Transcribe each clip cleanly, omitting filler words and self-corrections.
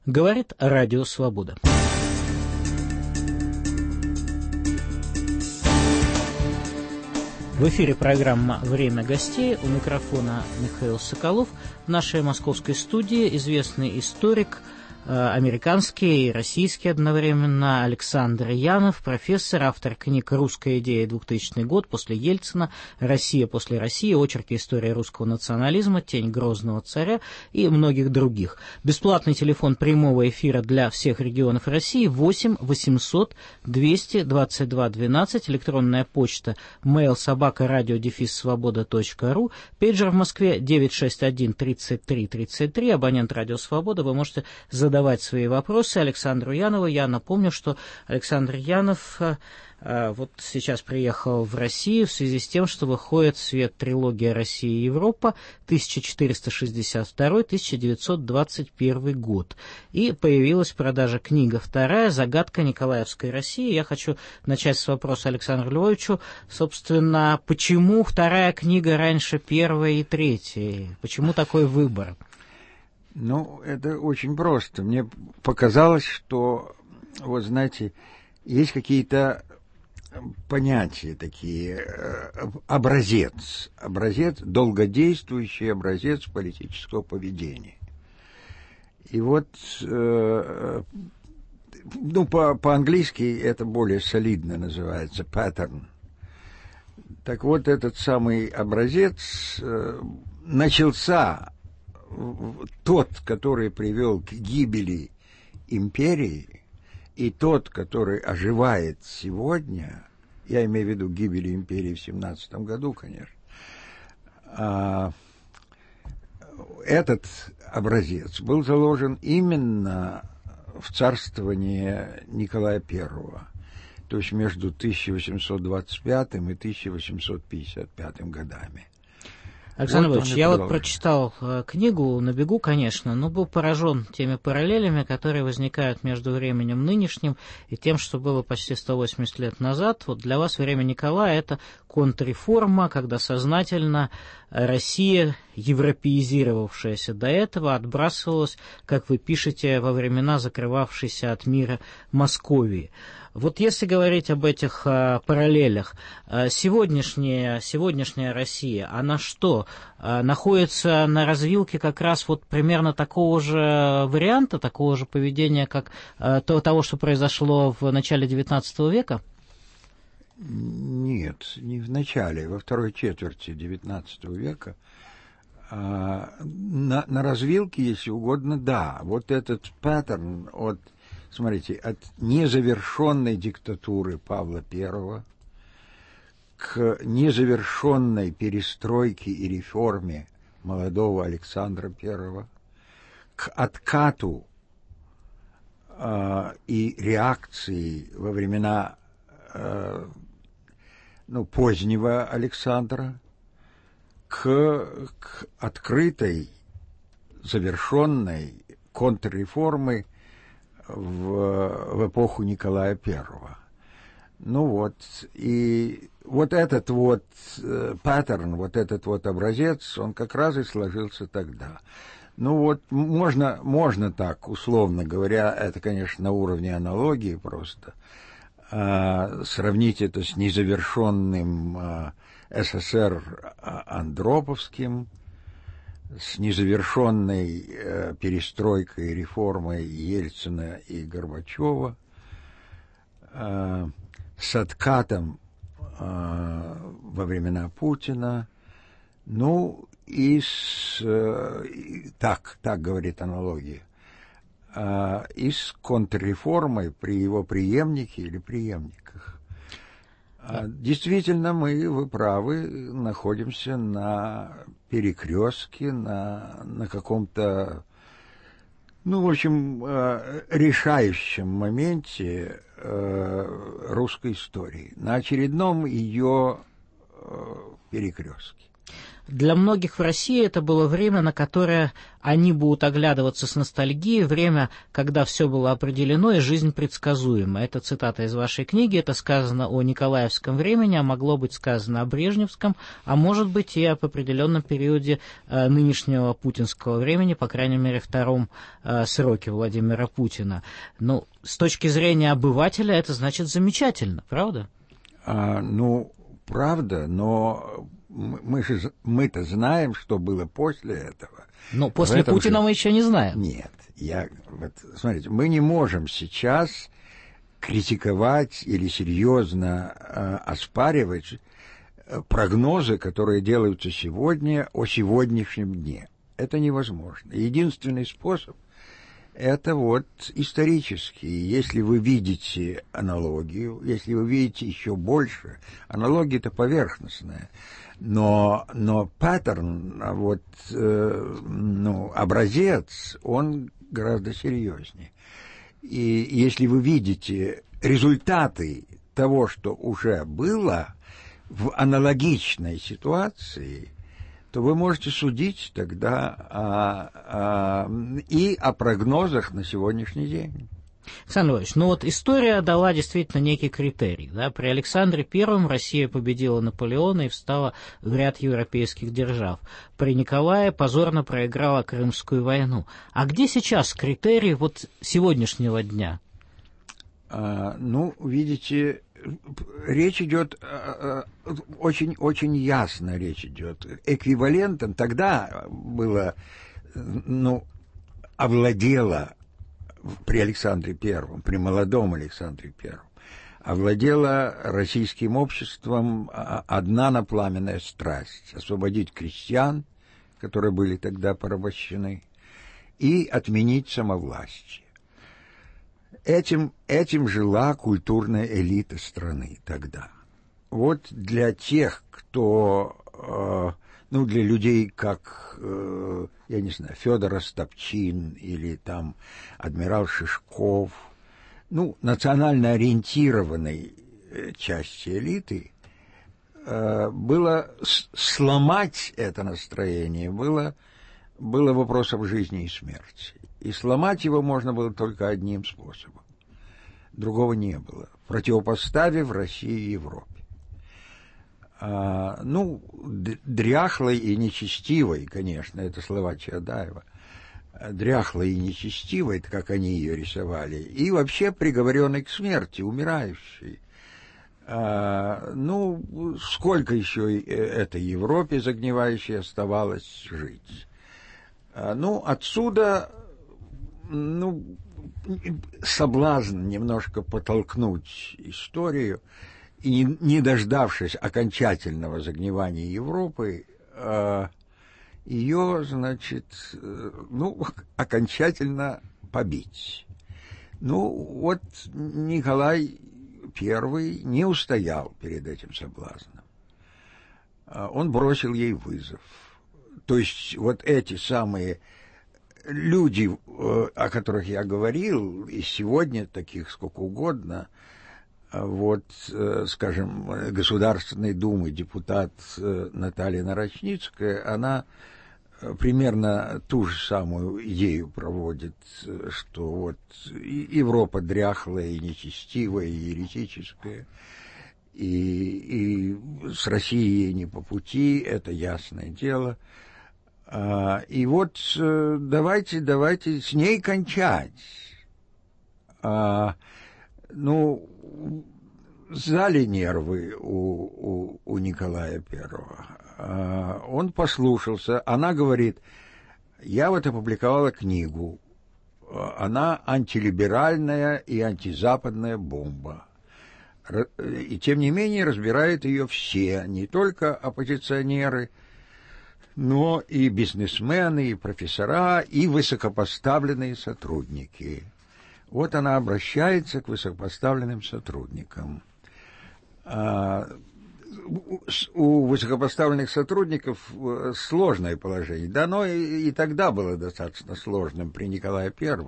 Говорит Радио Свобода. В эфире программа «Время гостей». У микрофона Михаил Соколов. В нашей московской студии известный историк, американский и российский одновременно, Александр Янов, профессор, автор книг «Русская идея. 2000 год», «После Ельцина», «Россия после России», «Очерки истории русского национализма», «Тень грозного царя» и многих других. Бесплатный телефон прямого эфира для всех регионов России 8 800 222 12, электронная почта mail@radio-svoboda.ru, пейджер в Москве 961 33 33, абонент Радио Свобода. Вы можете задавать свои вопросы Александру Янову. Я напомню, что Александр Янов вот сейчас приехал в Россию в связи с тем, что выходит в свет трилогия «Россия и Европа» 1462-1921 год. И появилась в продаже книга вторая «Загадка Николаевской России». Я хочу начать с вопроса Александру Львовичу. Собственно, почему вторая книга раньше первой и третьей? Почему такой выбор? Ну, это очень просто. Мне показалось, что, вот знаете, есть какие-то понятия такие, образец, долгодействующий образец политического поведения. И вот, ну, по-английски это более солидно называется pattern. Так вот, этот самый образец начался, тот, который привел к гибели империи, и тот, который оживает сегодня, я имею в виду гибели империи в 17 году, конечно, этот образец был заложен именно в царствование Николая I, то есть между 1825 и 1855 годами. Александр Ильич, я вот прочитал книгу на бегу, конечно, но был поражен теми параллелями, которые возникают между временем нынешним и тем, что было почти 180 лет назад. Вот для вас время Николая – это контрреформа, когда сознательно Россия, европеизировавшаяся до этого, отбрасывалась, как вы пишете, во времена закрывавшейся от мира Московии. Вот если говорить об этих параллелях, сегодняшняя Россия, она что, находится на развилке как раз вот примерно такого же варианта, такого же поведения, как того, что произошло в начале XIX века? Нет, не в начале, во второй четверти XIX века. На развилке, если угодно, да. Вот этот паттерн от, смотрите, от незавершенной диктатуры Павла I к незавершенной перестройке и реформе молодого Александра I, к откату и реакции во времена позднего Александра, к открытой, завершенной контрреформы в эпоху Николая I. Ну вот, и вот этот вот паттерн, вот этот вот образец, он как раз и сложился тогда. Ну вот, можно так, условно говоря, это, конечно, на уровне аналогии просто, сравнить это с незавершенным СССР Андроповским, с незавершенной перестройкой и реформой Ельцина и Горбачева, с откатом во времена Путина, ну и так говорит аналогия, и с контрреформой при его преемнике или преемниках. Действительно, вы правы, находимся на перекрестке, на каком-то, в общем, решающем моменте русской истории, на очередном ее перекрестке. для многих в России это было время, на которое они будут оглядываться с ностальгией, время, когда все было определено и жизнь предсказуема. Это цитата из вашей книги, это сказано о Николаевском времени, а могло быть сказано о Брежневском, а может быть и об определенном периоде нынешнего путинского времени, по крайней мере, втором сроке Владимира Путина. Ну, с точки зрения обывателя это значит замечательно, правда? Правда, но мы-то знаем, что было после этого. Но после Путина мы еще не знаем. Нет, смотрите, мы не можем сейчас критиковать или серьезно оспаривать прогнозы, которые делаются сегодня о сегодняшнем дне. Это невозможно. Единственный способ — это исторический. Если вы видите аналогию, если вы видите еще больше, аналогия-то поверхностная, но паттерн, образец, он гораздо серьезнее. И если вы видите результаты того, что уже было в аналогичной ситуации, то вы можете судить тогда и о прогнозах на сегодняшний день. Александр Львович, история дала действительно некий критерий. Да? При Александре I Россия победила Наполеона и встала в ряд европейских держав. При Николае позорно проиграла Крымскую войну. А где сейчас критерий сегодняшнего дня? Видите, речь идет очень ясно, речь идет. Эквивалентом тогда было, овладело при Александре Первом, при молодом Александре Первом, овладела российским обществом одна напламенная страсть — освободить крестьян, которые были тогда порабощены, и отменить самовластие. Этим жила культурная элита страны тогда. Для тех, кто... для людей, как, я не знаю, Федор Остапчин или там адмирал Шишков, национально ориентированной части элиты, было сломать это настроение, было вопросом жизни и смерти. И сломать его можно было только одним способом. Другого не было. Противопоставив России и Европе. Дряхлой и нечестивой, конечно, это слова Чаадаева, дряхлой и нечестивой, как они ее рисовали, и вообще приговоренной к смерти, умирающей. Сколько еще этой Европе загнивающей оставалось жить? Отсюда, соблазн немножко потолкнуть историю, и не дождавшись окончательного загнивания Европы, ее, окончательно побить. Николай I не устоял перед этим соблазном. Он бросил ей вызов. То есть эти самые люди, о которых я говорил, и сегодня таких сколько угодно, скажем, Государственной Думы депутат Наталья Нарочницкая, она примерно ту же самую идею проводит, что Европа дряхлая и нечестивая, и еретическая, и с Россией не по пути, это ясное дело. И давайте с ней кончать. Сдали нервы у Николая Первого. Он послушался. Она говорит: я опубликовала книгу. Она антилиберальная и антизападная бомба. И тем не менее разбирают ее все, не только оппозиционеры, но и бизнесмены, и профессора, и высокопоставленные сотрудники. Она обращается к высокопоставленным сотрудникам. У высокопоставленных сотрудников сложное положение. Да, но и тогда было достаточно сложным при Николае Первом.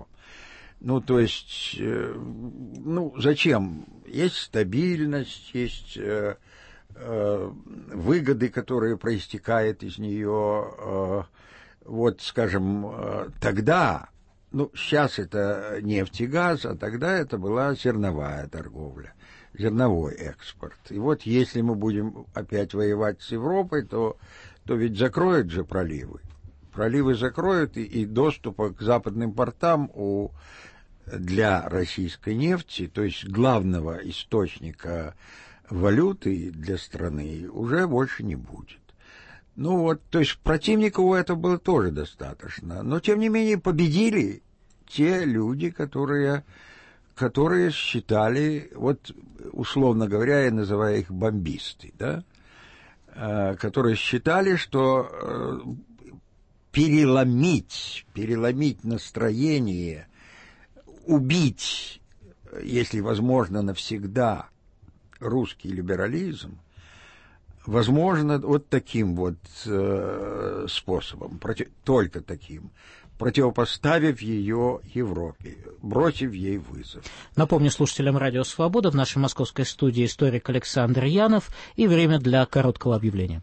Зачем? Есть стабильность, есть выгоды, которые проистекают из нее. Вот, скажем, тогда, ну, сейчас это нефть и газ, а тогда это была зерновая торговля, зерновой экспорт. И вот если мы будем опять воевать с Европой, то ведь закроют же проливы. Проливы закроют, и доступа к западным портам для российской нефти, то есть главного источника валюты для страны, уже больше не будет. Ну вот, то есть противников у этого было тоже достаточно. Но, тем не менее, победили те люди, которые считали, вот, условно говоря, я называю их бомбисты, да, которые считали, что переломить настроение, убить, если возможно, навсегда русский либерализм, возможно, вот таким вот способом, только таким, противопоставив ее Европе, бросив ей вызов. Напомню слушателям «Радио Свобода», в нашей московской студии историк Александр Янов, и время для короткого объявления.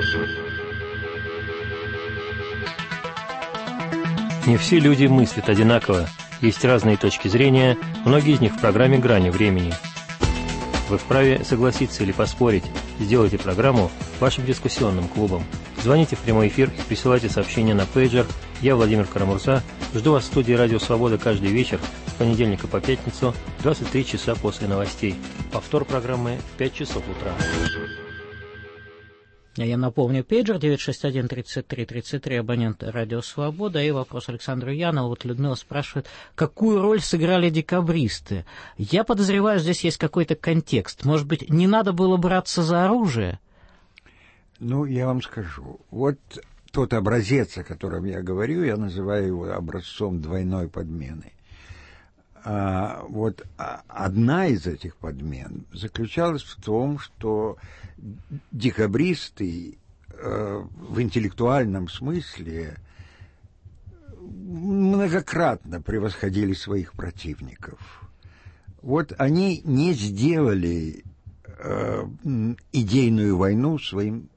Не все люди мыслят одинаково, есть разные точки зрения, многие из них в программе «Грани времени». Вы вправе согласиться или поспорить. Сделайте программу вашим дискуссионным клубом. Звоните в прямой эфир и присылайте сообщения на пейджер. Я, Владимир Карамурза, жду вас в студии «Радио Свобода» каждый вечер с понедельника по пятницу, 23 часа после новостей. Повтор программы в 5 часов утра. Я напомню, пейджер 961-33-33, абонент «Радио Свобода». И вопрос Александру Янову. Вот Людмила спрашивает, какую роль сыграли декабристы? Я подозреваю, здесь есть какой-то контекст. Может быть, не надо было браться за оружие? Ну, я вам скажу. Вот тот образец, о котором я говорю, я называю его образцом двойной подмены. Вот одна из этих подмен заключалась в том, что декабристы в интеллектуальном смысле многократно превосходили своих противников. Вот они не сделали идейную войну с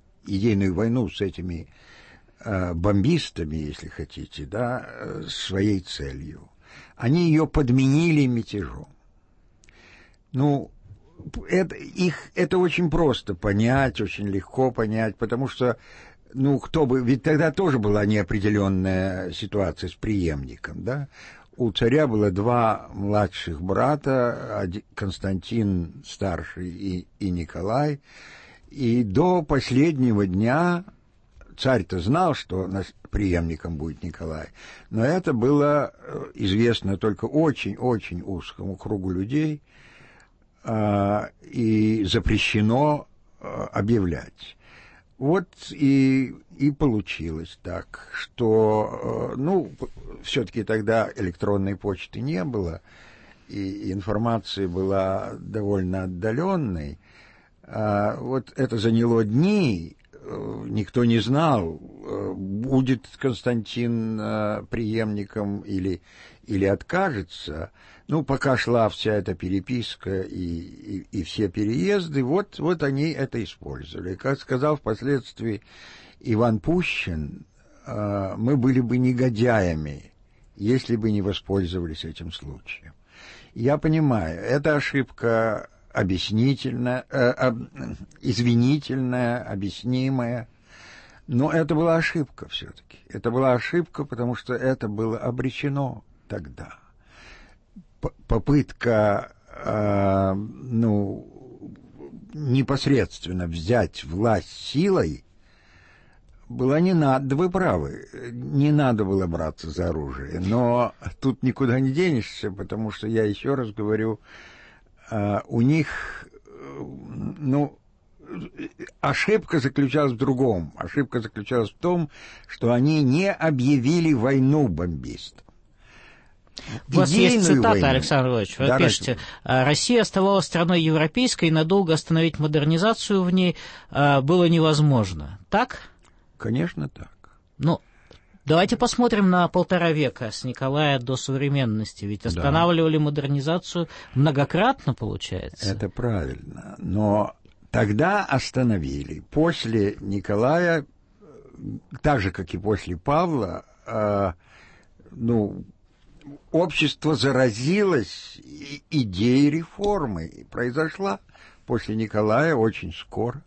этими бомбистами, если хотите, да, своей целью. Они ее подменили мятежом. Ну, это очень просто понять, очень легко понять, потому что, ведь тогда тоже была неопределенная ситуация с преемником, да. У царя было два младших брата, Константин старший и Николай, и до последнего дня царь-то знал, что преемником будет Николай, но это было известно только очень-очень узкому кругу людей и запрещено объявлять. Вот и получилось так, что, все-таки тогда электронной почты не было, и информация была довольно отдаленной. Вот это заняло дни. Никто не знал, будет Константин преемником или откажется. Пока шла вся эта переписка и все переезды, вот они это использовали. Как сказал впоследствии Иван Пущин, мы были бы негодяями, если бы не воспользовались этим случаем. Я понимаю, это ошибка объяснительная, извинительная, объяснимая, но это была ошибка все-таки. Это была ошибка, потому что это было обречено тогда. Попытка, непосредственно взять власть силой была не надо, вы правы, не надо было браться за оружие, но тут никуда не денешься, потому что, я еще раз говорю, у них, ошибка заключалась в другом. Ошибка заключалась в том, что они не объявили войну бомбистам. У вас есть цитата, Александр Иванович. Вы пишете, Россия оставалась страной европейской, и надолго остановить модернизацию в ней было невозможно. Так? Конечно, так. Давайте посмотрим на 1,5 века с Николая до современности. Ведь останавливали модернизацию многократно, получается. Это правильно. Но Тогда остановили. После Николая, так же, как и после Павла, общество заразилось идеей реформы. И произошла после Николая очень скоро,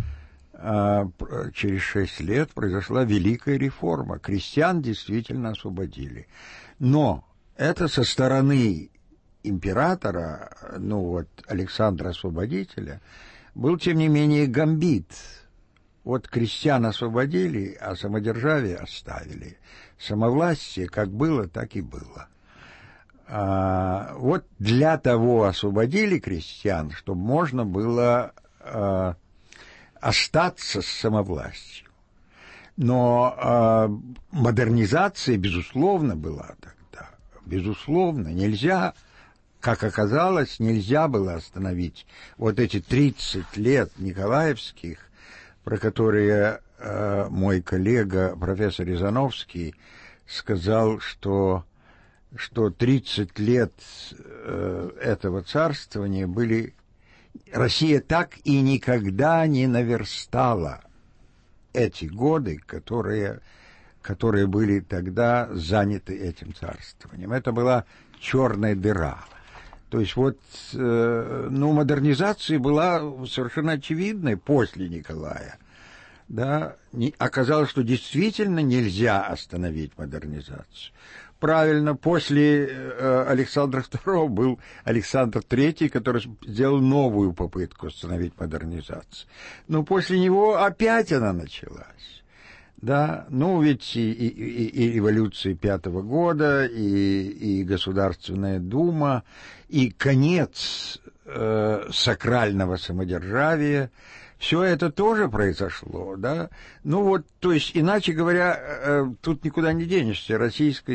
через 6 лет, произошла великая реформа. Крестьян действительно освободили. Но это со стороны императора, Александра Освободителя, был, тем не менее, гамбит. Вот крестьян освободили, а самодержавие оставили. Самовластие как было, так и было. Вот для того освободили крестьян, чтобы можно было остаться с самовластью. Но модернизация, безусловно, была тогда. Безусловно, нельзя, как оказалось, нельзя было остановить вот эти 30 лет николаевских, про которые мой коллега, профессор Рязановский, сказал, что 30 лет этого царствования были... Россия так и никогда не наверстала эти годы, которые были тогда заняты этим царствованием. Это была черная дыра. То есть модернизация была совершенно очевидной после Николая. Да? Оказалось, что действительно нельзя остановить модернизацию. Правильно, после Александра II был Александр III, который сделал новую попытку остановить модернизацию. Но после него опять она началась. Да? Ведь и революция 5-го года, и Государственная Дума, и конец сакрального самодержавия, все это тоже произошло, да? То есть, иначе говоря, тут никуда не денешься. В российской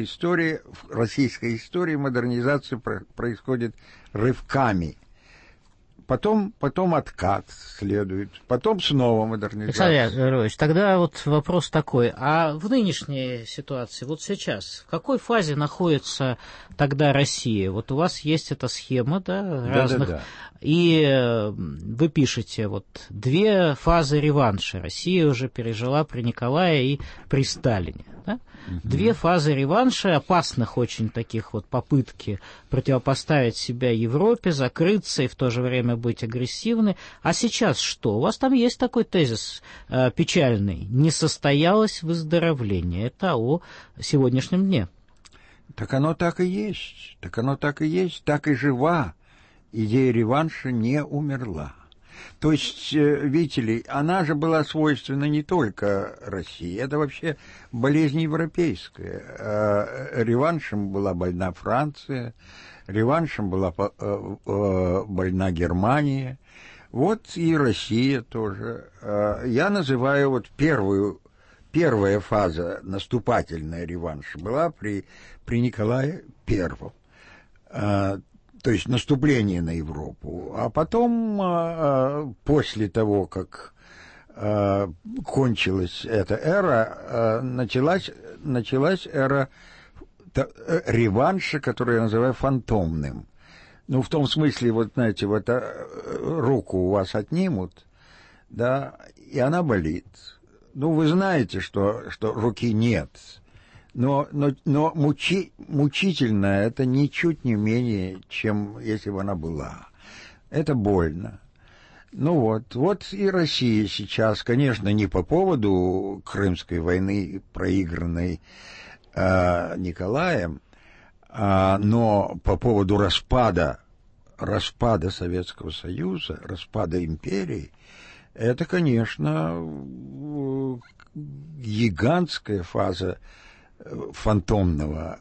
истории модернизация происходит рывками. Потом откат следует, потом снова модернизация. Александр Григорьевич, тогда вот вопрос такой, а в нынешней ситуации, вот сейчас, в какой фазе находится тогда Россия? Вот у вас есть эта схема, да, разных, да. И вы пишете, вот 2 фазы реванша Россия уже пережила при Николае и при Сталине, да? 2 фазы реванша, опасных очень таких вот попытки противопоставить себя Европе, закрыться и в то же время быть агрессивной. А сейчас что? У вас там есть такой тезис печальный. Не состоялось выздоровление. Это о сегодняшнем дне. Так оно так и есть. Так и жива. Идея реванша не умерла. То есть, видите ли, она же была свойственна не только России, это вообще болезнь европейская. Реваншем была больна Франция, реваншем была больна Германия, вот и Россия тоже. Я называю первая фаза наступательная реванша была при Николае I. То есть наступление на Европу. А потом, после того, как кончилась эта эра, началась эра реванша, которую я называю фантомным. В том смысле, знаете, руку у вас отнимут, да, и она болит. Вы знаете, что руки нет. Но мучительно это ничуть не менее, чем если бы она была. Это больно. Вот и Россия сейчас, конечно, не по поводу Крымской войны, проигранной Николаем, но по поводу распада Советского Союза, распада империи, это, конечно, гигантская фаза фантомного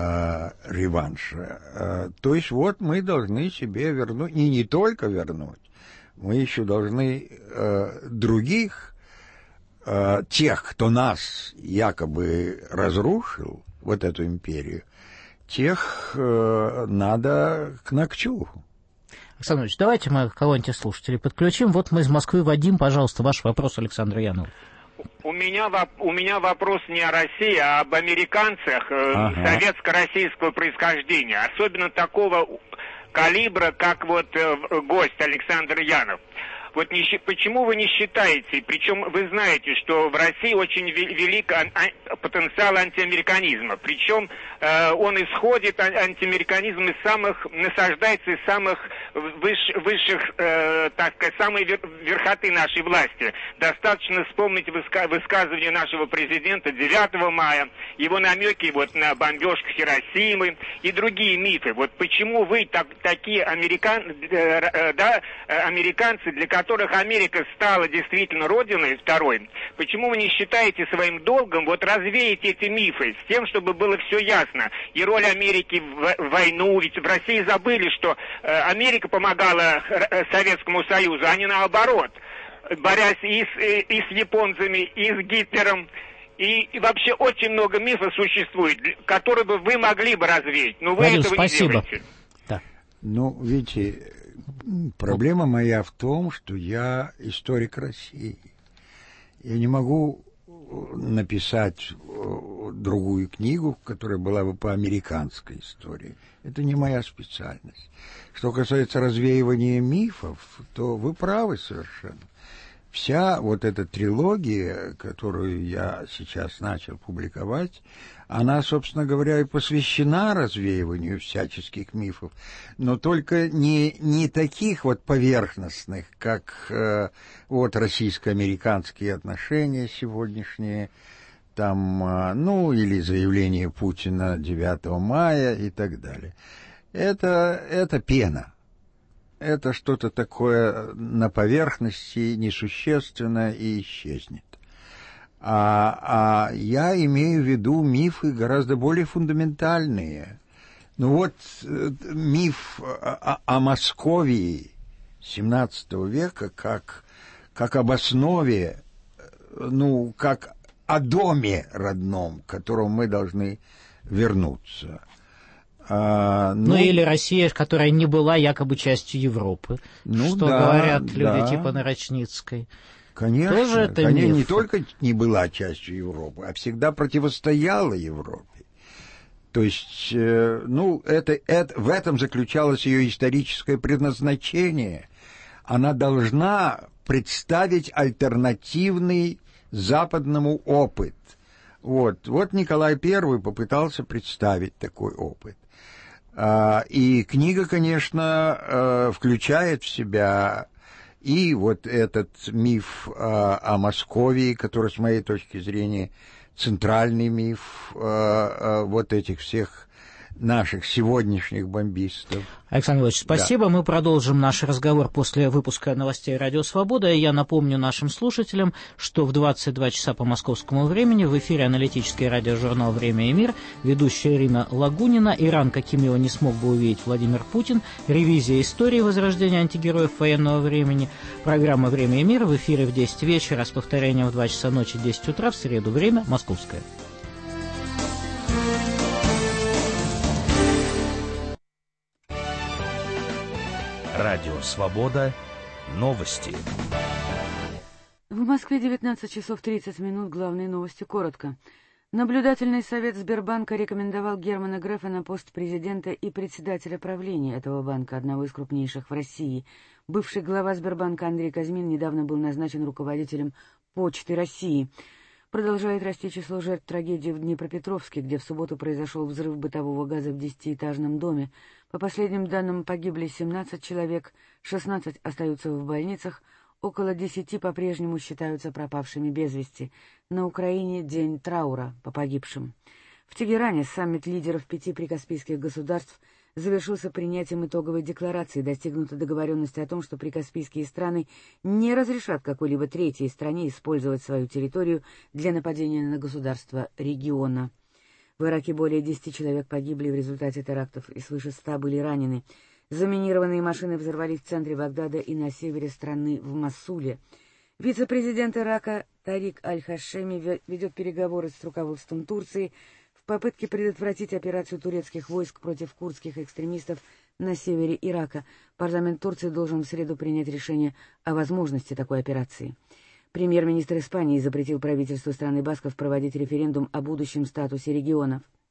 реванша. То есть мы должны себе вернуть, и не только вернуть, мы еще должны других, тех, кто нас якобы разрушил, вот эту империю, тех надо к ногтю. Александр Ильич, давайте мы кого-нибудь из слушателей подключим. Вот мы из Москвы. Вадим, пожалуйста, ваш вопрос Александру Янову. У меня вопрос не о России, а об американцах советско-российского происхождения, особенно такого калибра, как гость Александр Янов. Вот почему вы не считаете, причем вы знаете, что в России очень велик потенциал антиамериканизма, причем он исходит, антиамериканизм, насаждается из самых высших, так сказать, самой верхоты нашей власти. Достаточно вспомнить высказывание нашего президента 9 мая, его намеки вот на бомбежку Хиросимы и другие мифы. Вот почему вы такие американцы, для которых Америка стала действительно родиной второй, почему вы не считаете своим долгом вот развеять эти мифы с тем, чтобы было все ясно? И роль Америки в войну, ведь в России забыли, что Америка помогала Советскому Союзу, а не наоборот, борясь и с японцами, и с Гитлером. И вообще очень много мифов существует, которые бы вы могли бы развеять, но вы Владимир, этого спасибо. не делаете. Да. Ну, видите, проблема моя в том, что я историк России. Я не могу написать другую книгу, которая была бы по американской истории. Это не моя специальность. Что касается развеивания мифов, то вы правы совершенно. Вся вот эта трилогия, которую я сейчас начал публиковать, она, собственно говоря, и посвящена развеиванию всяческих мифов, но только не таких вот поверхностных, как вот российско-американские отношения сегодняшние, там, ну, или заявление Путина 9 мая и так далее. Это пена. Это что-то такое на поверхности, несущественное и исчезнет. А я имею в виду мифы гораздо более фундаментальные. Ну вот миф о Московии XVII века как об основе, ну, как о доме родном, к которому мы должны вернуться. Ну, или Россия, которая не была якобы частью Европы, что говорят люди типа Нарочницкой. Конечно, тоже это она миф. Не только не была частью Европы, а всегда противостояла Европе. То есть, ну, в этом заключалось ее историческое предназначение. Она должна представить альтернативный западному опыт. Вот Николай I попытался представить такой опыт. И книга, конечно, включает в себя и вот этот миф о Московии, который, с моей точки зрения, центральный миф вот этих всех наших сегодняшних бомбистов. Александр Ильич, спасибо. Да. Мы продолжим наш разговор после выпуска новостей «Радио Свобода». Я напомню нашим слушателям, что в 22 часа по московскому времени в эфире аналитический радиожурнал «Время и мир», ведущая Ирина Лагунина, «Иран, каким его не смог бы увидеть Владимир Путин», ревизия истории возрождения антигероев военного времени, программа «Время и мир» в эфире в 10 вечера с повторением в 2 часа ночи 10 утра в среду. Время московское. Радио «Свобода». Новости. В Москве 19 часов 30 минут. Главные новости коротко. Наблюдательный совет Сбербанка рекомендовал Германа Грефа на пост президента и председателя правления этого банка, одного из крупнейших в России. Бывший глава Сбербанка Андрей Казьмин недавно был назначен руководителем Почты России. Продолжает расти число жертв трагедии в Днепропетровске, где в субботу произошел взрыв бытового газа в 10-этажном доме. По последним данным, погибли 17 человек, 16 остаются в больницах, около 10 по-прежнему считаются пропавшими без вести. На Украине день траура по погибшим. В Тегеране саммит лидеров 5 прикаспийских государств завершился принятием итоговой декларации. Достигнута договоренность о том, что прикаспийские страны не разрешат какой-либо третьей стране использовать свою территорию для нападения на государства региона. В Ираке более 10 человек погибли в результате терактов и свыше 100 были ранены. Заминированные машины взорвались в центре Багдада и на севере страны в Моссуле. Вице-президент Ирака Тарик Аль-Хашеми ведет переговоры с руководством Турции в попытке предотвратить операцию турецких войск против курдских экстремистов на севере Ирака. Парламент Турции должен в среду принять решение о возможности такой операции. Премьер-министр Испании запретил правительству страны Басков проводить референдум о будущем статусе регионов.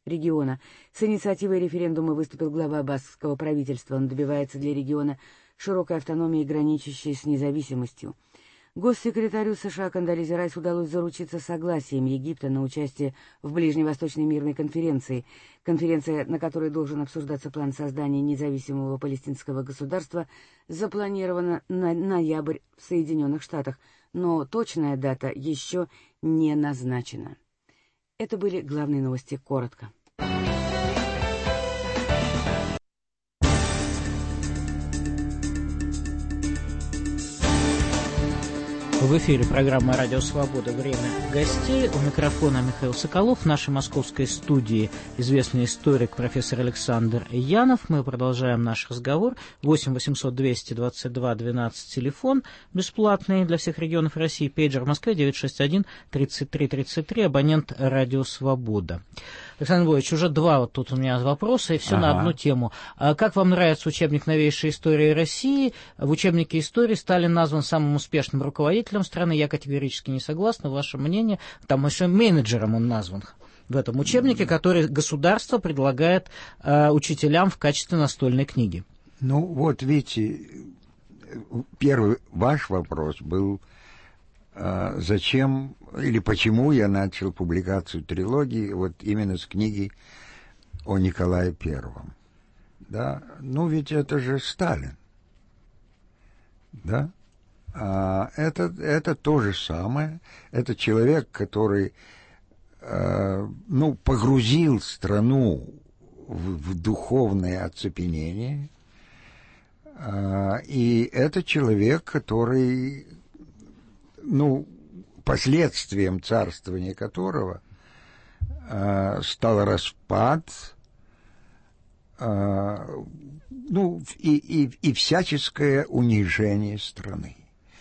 региона. С инициативой референдума выступил глава баскского правительства. Он добивается для региона широкой автономии, граничащей с независимостью. Госсекретарю США Кондолизе Райс удалось заручиться согласием Египта на участие в Ближневосточной мирной конференции, конференция, на которой должен обсуждаться план создания независимого палестинского государства, запланирована на ноябрь в Соединенных Штатах, но точная дата еще не назначена. Это были главные новости коротко. В эфире программа «Радио Свобода. Время гостей». У микрофона Михаил Соколов. В нашей московской студии известный историк профессор Александр Янов. Мы продолжаем наш разговор. 8 800 222 12 телефон бесплатный для всех регионов России. Пейджер в Москве 961 33 33. Абонент «Радио Свобода». Александр Львович, уже два вот тут у меня вопроса, и все на одну тему. Как вам нравится учебник «Новейшая история России»? В учебнике истории Сталин назван самым успешным руководителем страны. Я категорически не согласна. Ваше мнение? Там еще менеджером он назван в этом учебнике, который государство предлагает учителям в качестве настольной книги. Ну, вот видите, первый ваш вопрос был, зачем или почему я начал публикацию трилогии вот именно с книги о Николае Первом. Да? Ну, ведь это же Сталин. Да? Это то же самое. Это человек, который погрузил страну в духовное оцепенение. И это человек, который, последствием царствования которого стал распад, и всяческое унижение страны.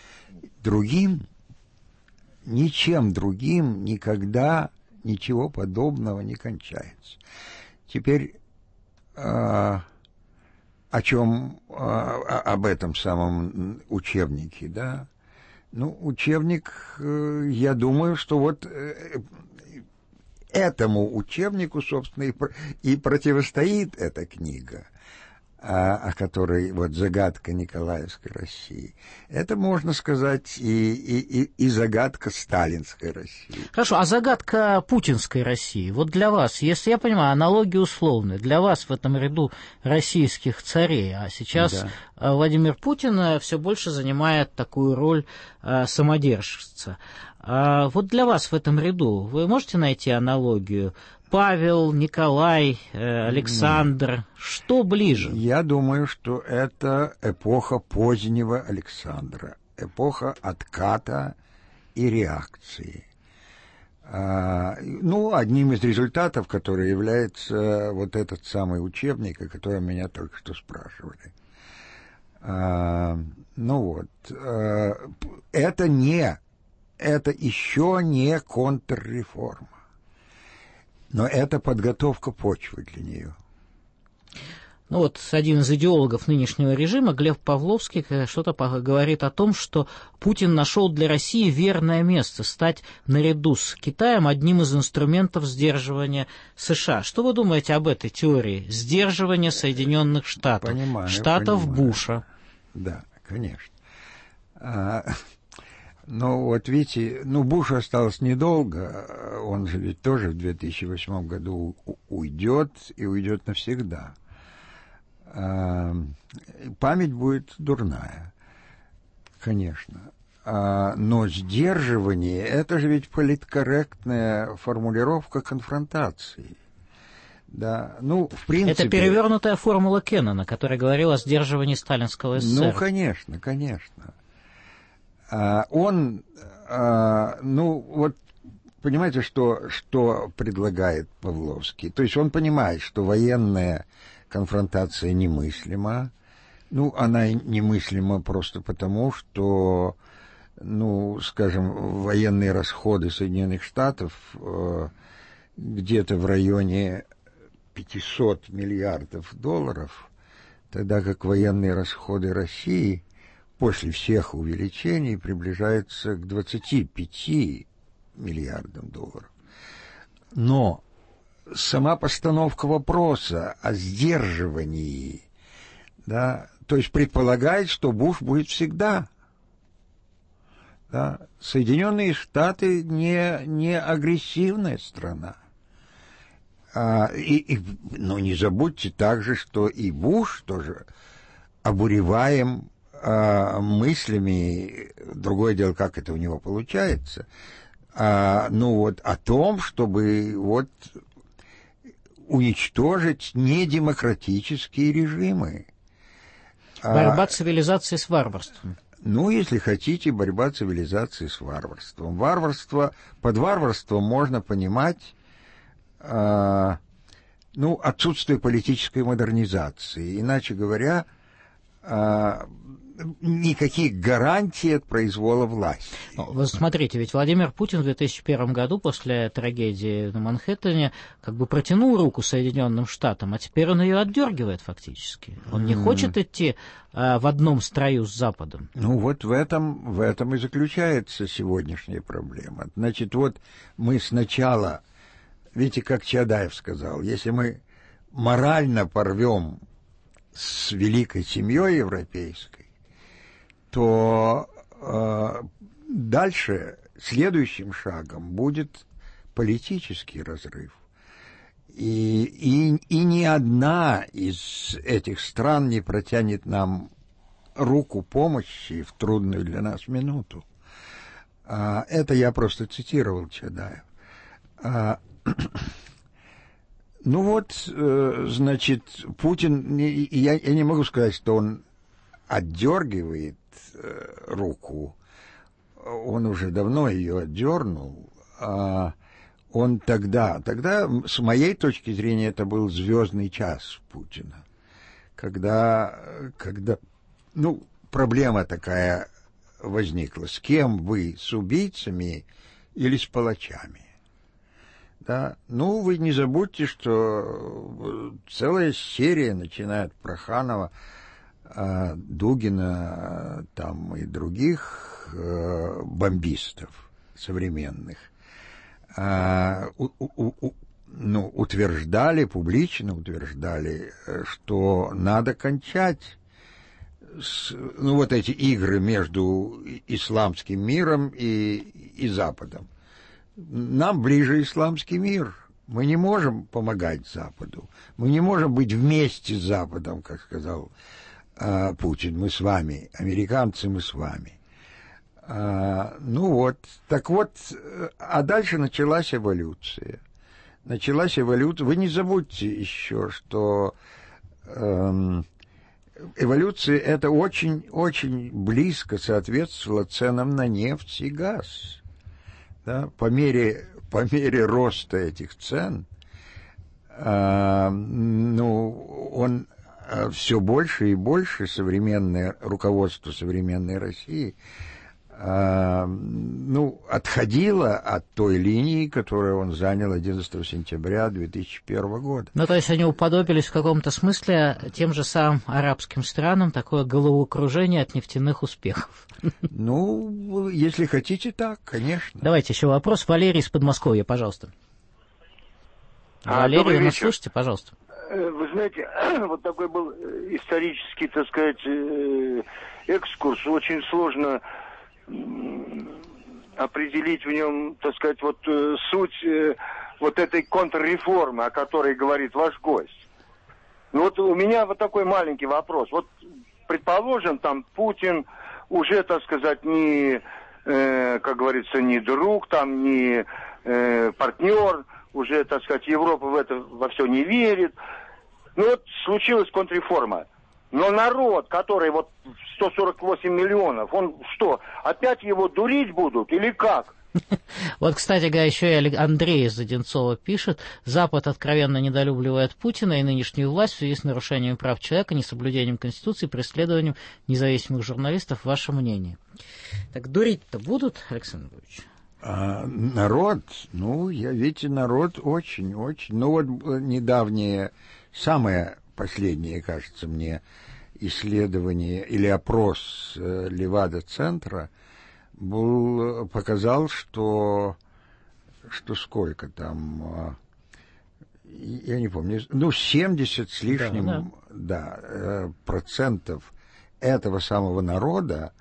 Ничем другим никогда ничего подобного не кончается. Теперь об этом самом учебнике, да? Учебник, я думаю, что вот этому учебнику, собственно, и противостоит эта книга, о которой вот загадка Николаевской России. Это, можно сказать, и загадка сталинской России. Хорошо, а загадка путинской России? Вот для вас, если я понимаю, аналогии условны, для вас в этом ряду российских царей, а сейчас Владимир Путин все больше занимает такую роль самодержца. Вот для вас в этом ряду вы можете найти аналогию? Павел, Николай, Александр, что ближе? Я думаю, что это эпоха позднего Александра, эпоха отката и реакции. Одним из результатов, который является вот этот самый учебник, о котором меня только что спрашивали. Это еще не контрреформа. Но это подготовка почвы для нее. Один из идеологов нынешнего режима, Глеб Павловский, что-то говорит о том, что Путин нашел для России верное место, стать наряду с Китаем одним из инструментов сдерживания США. Что вы думаете об этой теории сдерживания Соединенных Штатов? Штатов Буша. Да, конечно. Видите, Бушу осталось недолго, он же ведь тоже в 2008 году уйдет, и уйдет навсегда. Память будет дурная, конечно. Но сдерживание – это же ведь политкорректная формулировка конфронтации. Да, в принципе... Это перевернутая формула Кеннона, которая говорила о сдерживании сталинского СССР. Конечно. Понимаете, что предлагает Павловский? То есть он понимает, что военная конфронтация немыслима. Она немыслима просто потому, что, военные расходы Соединенных Штатов где-то в районе 500 миллиардов долларов, тогда как военные расходы России после всех увеличений приближаются к 25 миллиардам долларов. Но сама постановка вопроса о сдерживании, да, то есть предполагает, что Буш будет всегда. Да. Соединенные Штаты не агрессивная страна. Но не забудьте также, что и Буш тоже обуреваем мыслями, другое дело, как это у него получается, о том, чтобы уничтожить недемократические режимы. Борьба цивилизации с варварством. Если хотите, борьба цивилизации с варварством. Под варварством можно понимать отсутствие политической модернизации. Иначе говоря, никаких гарантий от произвола власти. Вы смотрите, ведь Владимир Путин в 2001 году после трагедии на Манхэттене как бы протянул руку Соединенным Штатам, а теперь он ее отдергивает фактически. Он не хочет идти в одном строю с Западом. В этом и заключается сегодняшняя проблема. Значит, мы сначала, видите, как Чадаев сказал, если мы морально порвем с великой семьей европейской, то дальше следующим шагом будет политический разрыв. И ни одна из этих стран не протянет нам руку помощи в трудную для нас минуту. Это я просто цитировал Чадаев. Значит, Путин, я не могу сказать, что он отдергивает руку, он уже давно ее отдернул, он тогда, с моей точки зрения, это был звездный час Путина, когда проблема такая возникла, с кем вы, с убийцами или с палачами? Да? Вы не забудьте, что целая серия, начиная от Проханова, Дугина там и других бомбистов современных, публично утверждали, что надо кончать эти игры между исламским миром и Западом. Нам ближе исламский мир. Мы не можем помогать Западу. Мы не можем быть вместе с Западом, как сказал Путин. Мы с вами, американцы, мы с вами. А дальше началась эволюция. Вы не забудьте еще, что эволюция это очень близко соответствовала ценам на нефть и газ. Да? По мере роста этих цен, он все больше и больше руководство современной России отходило от той линии, которую он занял 11 сентября 2001 года. То есть они уподобились в каком-то смысле тем же самым арабским странам, такое головокружение от нефтяных успехов. Если хотите, так, конечно. Давайте еще вопрос. Валерий из Подмосковья, пожалуйста. Валерий, вы нас слышите, пожалуйста. Вы знаете, вот такой был исторический, так сказать, экскурс. Очень сложно определить в нем, так сказать, суть этой контрреформы, о которой говорит ваш гость. У меня такой маленький вопрос. Предположим, там Путин уже, так сказать, как говорится, не друг, там, не партнер, уже, так сказать, Европа во все не верит. Случилась контрреформа. Но народ, который 148 миллионов, он что, опять его дурить будут или как? Кстати говоря, еще и Андрей из Одинцова пишет: Запад откровенно недолюбливает Путина и нынешнюю власть в связи с нарушением прав человека, несоблюдением Конституции, преследованием независимых журналистов. Ваше мнение? Так дурить-то будут, Александр Ильич? Народ, народ очень. Недавнее, самое последнее, кажется мне, исследование или опрос Левада-центра показал, что сколько там, я не помню, 70 с лишним процентов этого самого народа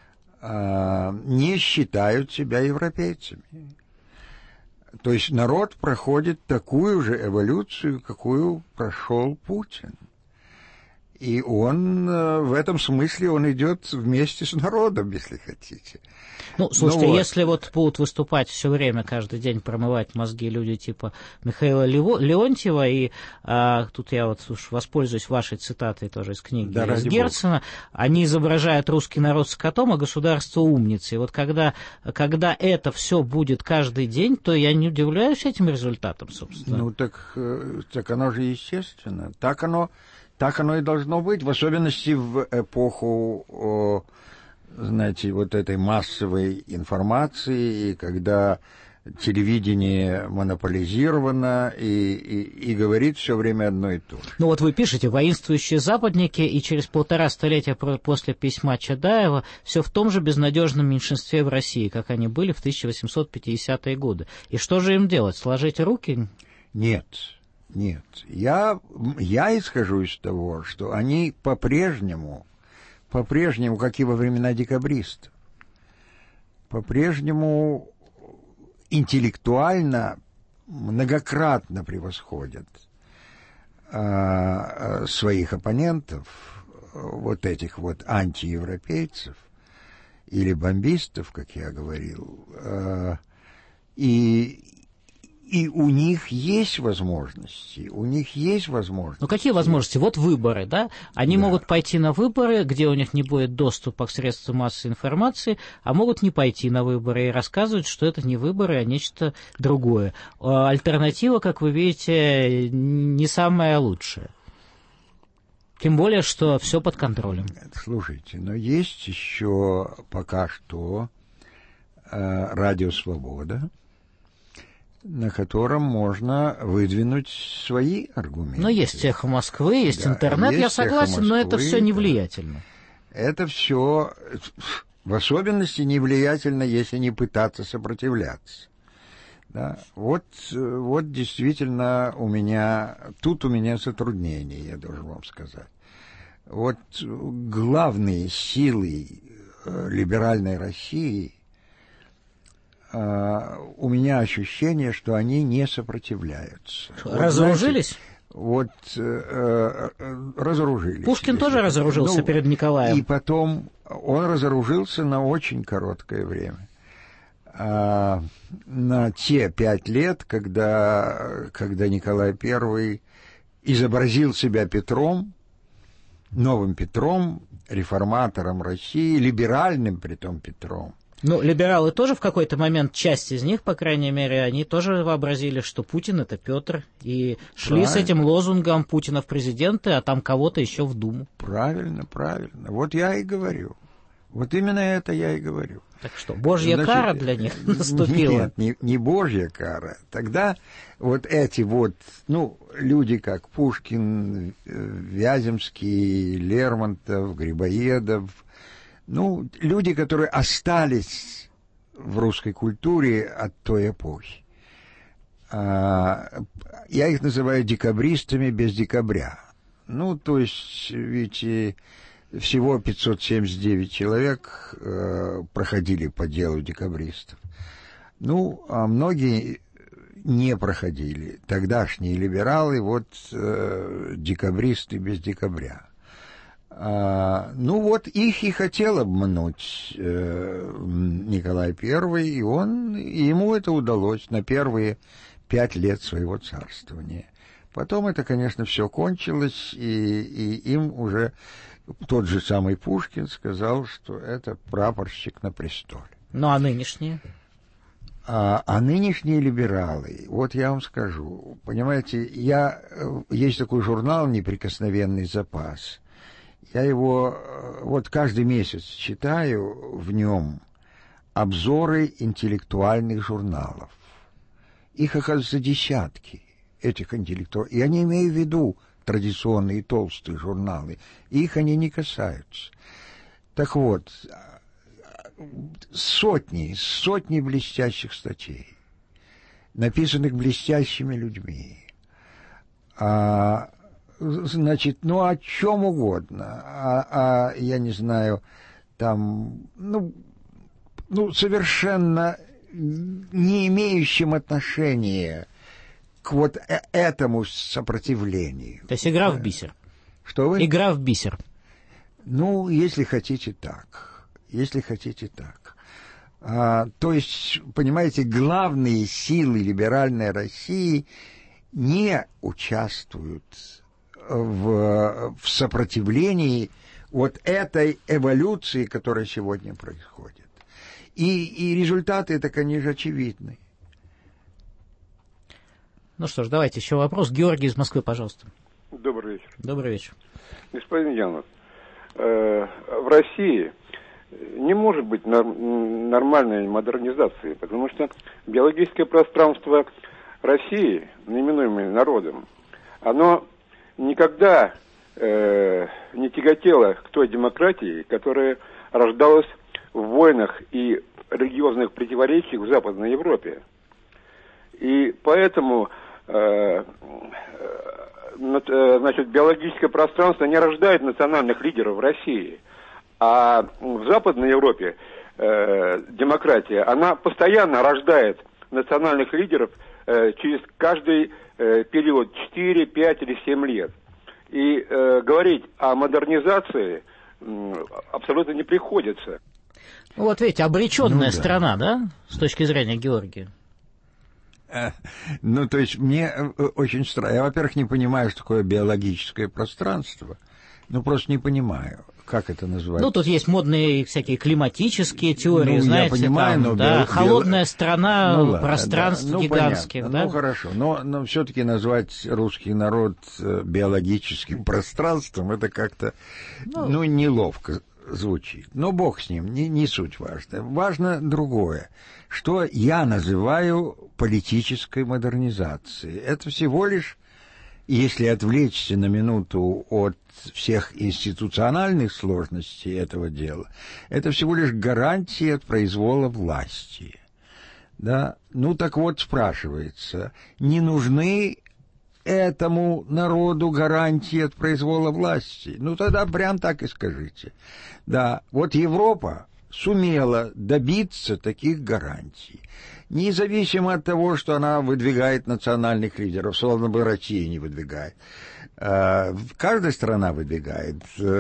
не считают себя европейцами. То есть народ проходит такую же эволюцию, какую прошел Путин. И он в этом смысле он идет вместе с народом, если хотите. Ну, слушайте, если вот будут выступать все время, каждый день промывать мозги люди типа Михаила Леонтьева, и тут я вот уж воспользуюсь вашей цитатой тоже из книги из Герцена, они изображают русский народ скотом, а государство умницей. Вот когда это все будет каждый день, то я не удивляюсь этим результатам, собственно. Ну, так оно же естественно. Так оно и должно быть, в особенности в эпоху, знаете, вот этой массовой информации, когда телевидение монополизировано и говорит все время одно и то же. Ну вот вы пишете «Воинствующие западники», и через 1,5 столетия после письма Чадаева все в том же безнадежном меньшинстве в России, как они были в 1850-е годы. И что же им делать? Сложить руки? Нет. Я исхожу из того, что они по-прежнему, как и во времена декабристов, по-прежнему интеллектуально многократно превосходят своих оппонентов, вот этих вот антиевропейцев или бомбистов, как я говорил, и у них есть возможности, Ну, какие возможности? Вот выборы, да? Они могут пойти на выборы, где у них не будет доступа к средствам массовой информации, а могут не пойти на выборы и рассказывать, что это не выборы, а нечто другое. Альтернатива, как вы видите, не самая лучшая. Тем более, что все под контролем. Слушайте, но есть еще пока что радио «Свобода», на котором можно выдвинуть свои аргументы. Но есть «Эхо Москвы», есть интернет, есть, я согласен, но это все не влиятельно. Это все в особенности не влиятельно, если не пытаться сопротивляться. Да? Вот действительно у меня затруднения, я должен вам сказать. Вот главные силы либеральной России, у меня ощущение, что они не сопротивляются. Разоружились? Разоружились. Пушкин тоже разоружился перед Николаем. И потом он разоружился на очень короткое время. На те 5 лет, когда Николай I изобразил себя Петром, новым Петром, реформатором России, либеральным притом Петром. Ну, либералы тоже в какой-то момент, часть из них, по крайней мере, они тоже вообразили, что Путин — это Петр, и шли с этим лозунгом Путина в президенты, а там кого-то еще в Думу. Правильно. Вот я и говорю. Вот именно это я и говорю. Так что, божья кара для них наступила? Нет, не божья кара. Тогда вот эти вот, люди как Пушкин, Вяземский, Лермонтов, Грибоедов, люди, которые остались в русской культуре от той эпохи. Я их называю декабристами без декабря. То есть, видите, всего 579 человек проходили по делу декабристов. А многие не проходили. Тогдашние либералы, декабристы без декабря. Их и хотел обмануть Николай I, и ему это удалось на первые 5 лет своего царствования. Потом это, конечно, все кончилось, и им уже тот же самый Пушкин сказал, что это прапорщик на престоле. Ну, а нынешние? А нынешние либералы, вот я вам скажу, понимаете, есть такой журнал «Неприкосновенный запас». Я его каждый месяц читаю, в нем обзоры интеллектуальных журналов. Их, оказывается, десятки, этих интеллектуальных. Я не имею в виду традиционные толстые журналы. Их они не касаются. Так вот, сотни блестящих статей, написанных блестящими людьми, Значит, ну, о чем угодно. Я не знаю, там, совершенно не имеющим отношения к вот этому сопротивлению. То есть игра в бисер. Что вы? Игра в бисер. Ну, если хотите так. То есть, понимаете, главные силы либеральной России не участвуют в сопротивлении вот этой эволюции, которая сегодня происходит. И результаты это, конечно, очевидны. Ну что ж, давайте еще вопрос. Георгий из Москвы, пожалуйста. Добрый вечер. Добрый вечер. Господин Янов, в России не может быть нормальной модернизации, потому что биологическое пространство России, наименуемое народом, оно никогда не тяготело к той демократии, которая рождалась в войнах и религиозных противоречиях в Западной Европе. И поэтому биологическое пространство не рождает национальных лидеров в России. А в Западной Европе демократия, она постоянно рождает национальных лидеров через каждый период 4, 5 или 7 лет. И говорить о модернизации абсолютно не приходится. Вот видите, обреченная страна, да, с точки зрения Георгия? Ну, то есть мне очень странно. Я, во-первых, не понимаю, что такое биологическое пространство. Ну, просто не понимаю, как это называется. Ну, тут есть модные всякие климатические теории, знаете, я понимаю, там, но да, холодная страна, ладно, пространств гигантских. Понятно. Да? Ну, хорошо, но все-таки назвать русский народ биологическим пространством, это как-то, неловко звучит. Но бог с ним, не суть важно. Важно другое, что я называю политической модернизацией. Это всего лишь, если отвлечься на минуту от всех институциональных сложностей этого дела, это всего лишь гарантия от произвола власти. Да? Ну, так вот, спрашивается, не нужны этому народу гарантии от произвола власти? Ну, тогда прям так и скажите. Да, вот Европа сумела добиться таких гарантий, независимо от того, что она выдвигает национальных лидеров, словно бы Россия не выдвигает. Каждая страна выдвигает.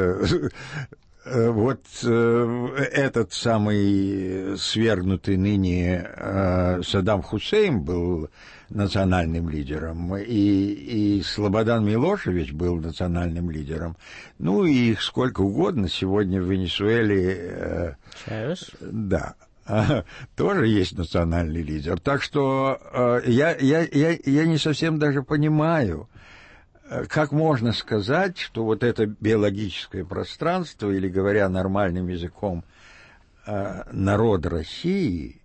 Вот этот самый свергнутый ныне Саддам Хусейн был национальным лидером, и Слободан Милошевич был национальным лидером. Ну, и их сколько угодно. Сегодня в Венесуэле... Да. Тоже есть национальный лидер. Так что я не совсем даже понимаю, как можно сказать, что вот это биологическое пространство, или, говоря нормальным языком, народ России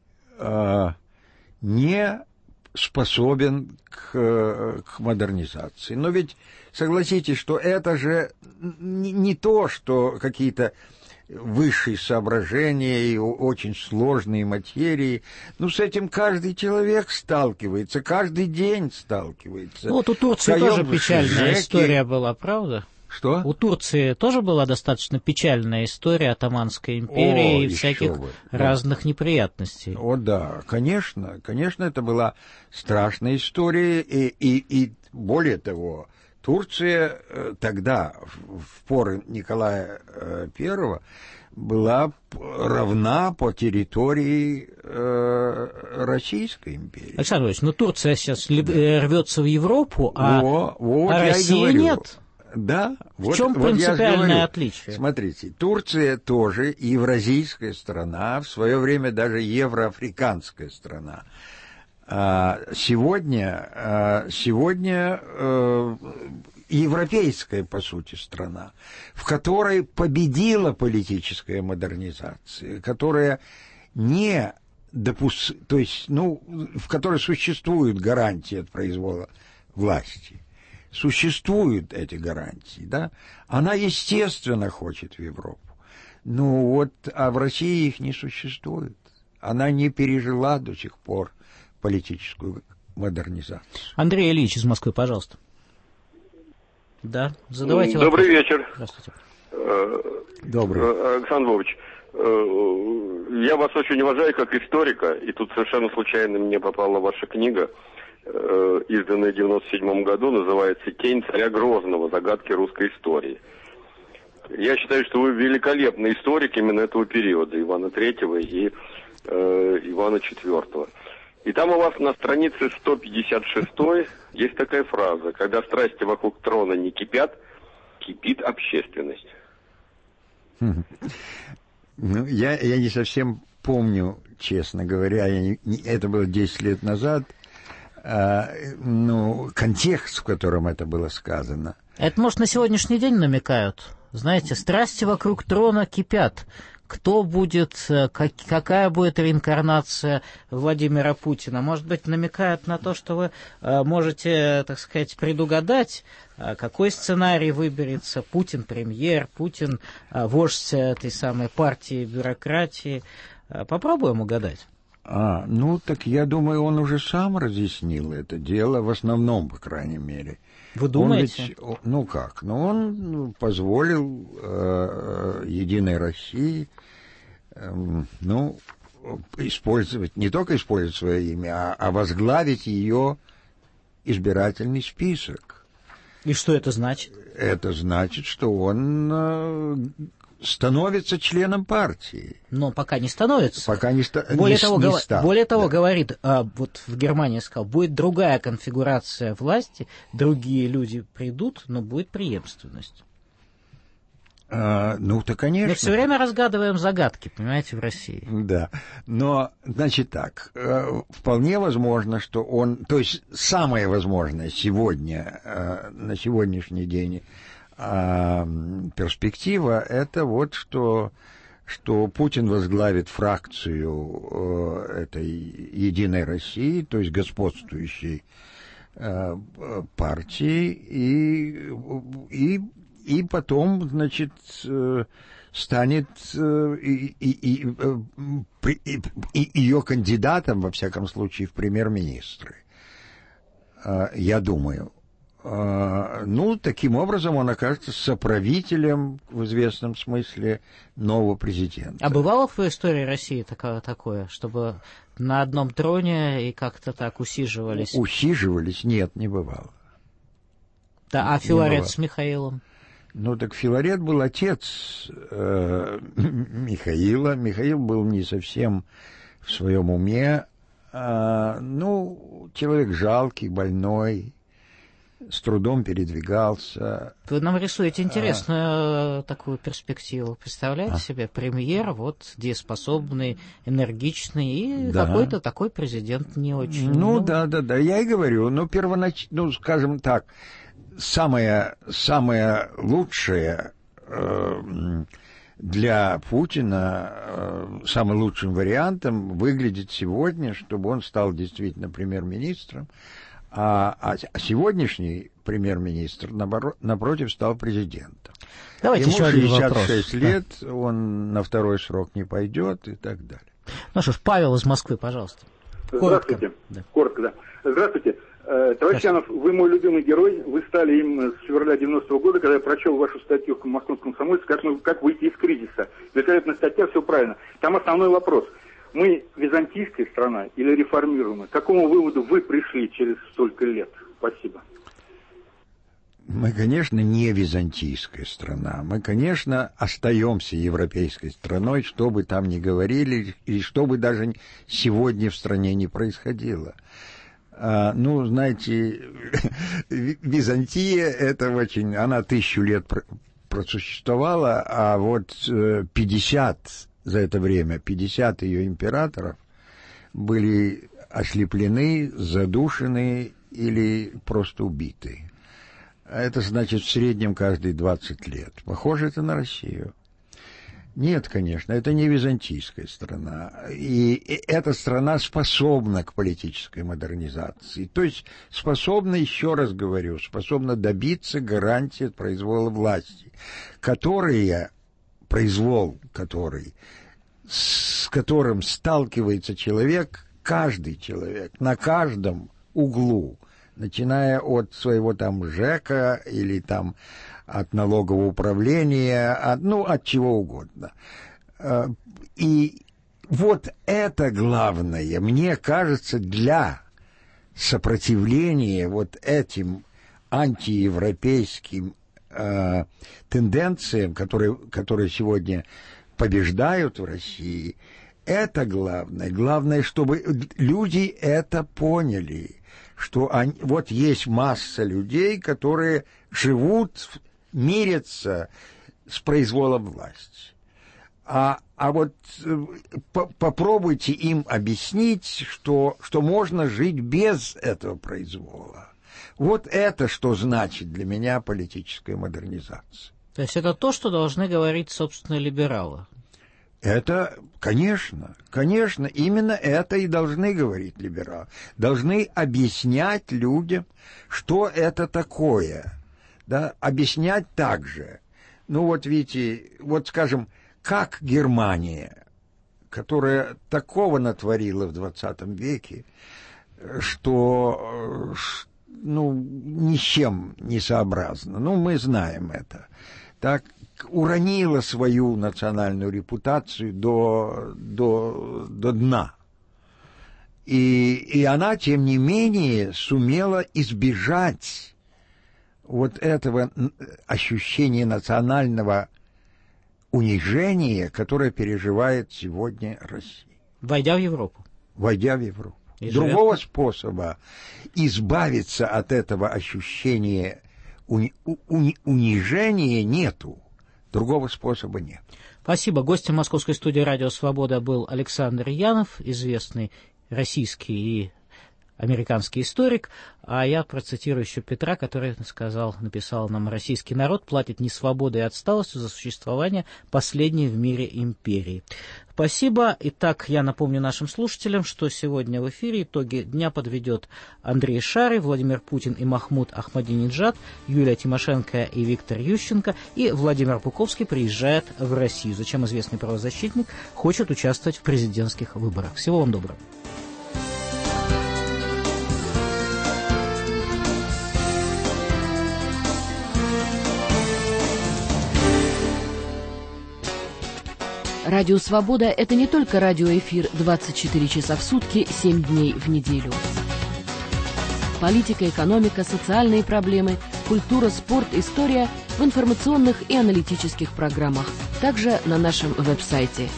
не способен к модернизации. Но ведь согласитесь, что это же не то, что какие-то высшие соображения и очень сложные материи. Ну, с этим каждый человек сталкивается, каждый день сталкивается. Ну, вот у Турции тоже печальная история была, правда? Что? У Турции тоже была достаточно печальная история Отоманской империи и всяких разных неприятностей. О, да, конечно, это была страшная история, и более того, Турция тогда, в поры Николая I, была равна по территории Российской империи. Александр Ильич, но Турция сейчас рвется в Европу, а Россия нет. Да, в чем принципиальное отличие? Смотрите, Турция тоже евразийская страна, в свое время даже евроафриканская страна. Сегодня европейская, по сути, страна, в которой победила политическая модернизация, которая не то есть, в которой существуют гарантии от произвола власти. Существуют эти гарантии, да? Она, естественно, хочет в Европу. А в России их не существует. Она не пережила до сих пор политическую модернизацию. Андрей Ильич из Москвы, пожалуйста. Да, задавайте вопрос. Добрый вечер. Здравствуйте. Добрый. Александр Львович, я вас очень уважаю как историка, и тут совершенно случайно мне попала ваша книга, изданная в 1997 году, называется «Тень царя Грозного. Загадки русской истории». Я считаю, что вы великолепный историк именно этого периода, Ивана III и Ивана IV. И там у вас на странице 156 есть такая фраза: «Когда страсти вокруг трона не кипят, кипит общественность». Ну, я не совсем помню, честно говоря, это было 10 лет назад, контекст, в котором это было сказано. Это, может, на сегодняшний день намекают? Знаете, страсти вокруг трона кипят. Кто будет, какая будет реинкарнация Владимира Путина? Может быть, намекают на то, что вы можете, так сказать, предугадать, какой сценарий выберется: Путин премьер, Путин вождь этой самой партии бюрократии. Попробуем угадать. Так я думаю, он уже сам разъяснил это дело, в основном, по крайней мере. Вы думаете? Он позволил «Единой России» использовать, не только использовать свое имя, а возглавить ее избирательный список. И что это значит? Это значит, что он становится членом партии. Но пока не становится. Пока не стал. Более того, говорит, вот в Германии сказал, будет другая конфигурация власти, другие люди придут, но будет преемственность. Конечно. Мы все время разгадываем загадки, понимаете, в России. Да, но, значит так, вполне возможно, что он, то есть самое возможное сегодня, на сегодняшний день, перспектива, это вот что Путин возглавит фракцию этой «Единой России», то есть господствующей партии, и потом, значит, станет ее кандидатом, во всяком случае, в премьер-министры. Я думаю. Таким образом он окажется соправителем, в известном смысле, нового президента. А бывало в истории России такое, чтобы на одном троне и как-то так усиживались? Усиживались? Нет, не бывало. Да, а Филарет с Михаилом? Так Филарет был отец Михаила. Михаил был не совсем в своем уме. Человек жалкий, больной, с трудом передвигался. Вы нам рисуете интересную такую перспективу. Представляете себе? Премьер, дееспособный, энергичный, и какой-то такой президент не очень. Да. Я и говорю, скажем так, самое лучшее для Путина, самым лучшим вариантом выглядит сегодня, чтобы он стал действительно премьер-министром, а сегодняшний премьер-министр, напротив, стал президентом. Давайте ему еще 66 лет, он на второй срок не пойдет и так далее. Ну что ж, Павел из Москвы, пожалуйста. Здравствуйте. Коротко, да. Здравствуйте. Товарищ Янов, вы мой любимый герой. Вы стали им с февраля 90-го года, когда я прочел вашу статью в «Московском комсомольце», как выйти из кризиса. Великолепная статья, все правильно. Там основной вопрос. Мы византийская страна или реформируемая? К какому выводу вы пришли через столько лет? Спасибо. Мы, конечно, не византийская страна. Мы, конечно, остаемся европейской страной, что бы там ни говорили, и что бы даже сегодня в стране не происходило. Знаете, Византия, это очень... Она 1000 лет просуществовала, а 50 за это время, 50 ее императоров были ослеплены, задушены или просто убиты. Это значит, в среднем каждые 20 лет. Похоже это на Россию? Нет, конечно, это не византийская страна. И эта страна способна к политической модернизации. То есть способна, еще раз говорю, способна добиться гарантии от произвола власти, с которым сталкивается человек, каждый человек, на каждом углу начиная от своего там ЖЭКа или там от налогового управления, от чего угодно. И вот это главное, мне кажется, для сопротивления вот этим антиевропейским тенденциям, которые сегодня побеждают в России, это главное. Главное, чтобы люди это поняли, что вот есть масса людей, которые живут, мирятся с произволом власти. А вот попробуйте им объяснить, что можно жить без этого произвола. Вот это что значит для меня политическая модернизация. То есть это то, что должны говорить, собственно, либералы? Это, конечно, именно это и должны говорить либералы. Должны объяснять людям, что это такое. Да? Объяснять также. Вот видите, скажем, как Германия, которая такого натворила в 20 веке, что ни с чем не сообразно. Мы знаем это. Так уронила свою национальную репутацию до дна. И она, тем не менее, сумела избежать вот этого ощущения национального унижения, которое переживает сегодня Россия. Войдя в Европу. И другого способа избавиться от этого ощущения унижения нету. Другого способа нет. Спасибо. Гостем московской студии «Радио Свобода» был Александр Янов, известный российский и американский историк. А я процитирую еще Петра, который написал нам: «Российский народ платит не свободой и отсталостью за существование последней в мире империи». Спасибо. Итак, я напомню нашим слушателям, что сегодня в эфире итоги дня подведет Андрей Шарий, Владимир Путин и Махмуд Ахмадинеджад, Юлия Тимошенко и Виктор Ющенко, и Владимир Пуковский приезжает в Россию. Зачем известный правозащитник хочет участвовать в президентских выборах. Всего вам доброго. Радио «Свобода» — это не только радиоэфир 24 часа в сутки, 7 дней в неделю. Политика, экономика, социальные проблемы, культура, спорт, история в информационных и аналитических программах. Также на нашем веб-сайте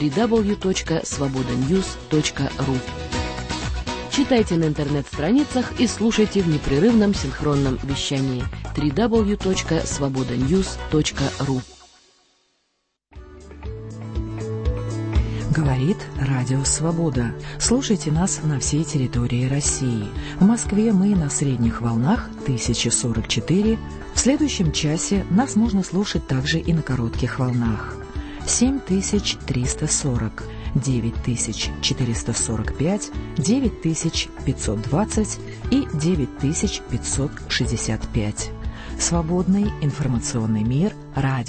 www.svobodanews.ru. Читайте на интернет-страницах и слушайте в непрерывном синхронном вещании www.svobodanews.ru. Говорит Радио Свобода. Слушайте нас на всей территории России. В Москве мы на средних волнах 1044. В следующем часе нас можно слушать также и на коротких волнах. 7340, 9445, 9520 и 9565. Свободный информационный мир. Радио